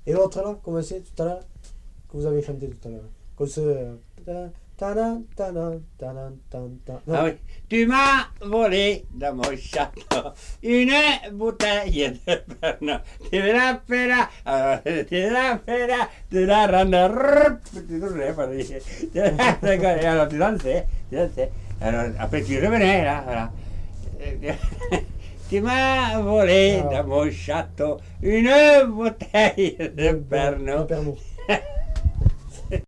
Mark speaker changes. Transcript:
Speaker 1: Et l'autre là, comment c'est tout à l'heure? Que vous avez chanté tout à l'heure. Comme ce. Ta-da, ta-da, ta-da, ta-da. Non.
Speaker 2: Ah oui. Tu m'as volé dans mon château une bouteille de Pernod. Tu me la feras, tu la rendras. Tu alors tu dansais, tu dansais. Alors après tu revenais là, voilà. Tu m'as volé
Speaker 1: Ah.
Speaker 2: dans mon château une bouteille de
Speaker 1: De
Speaker 2: Pernod.
Speaker 1: Pernod.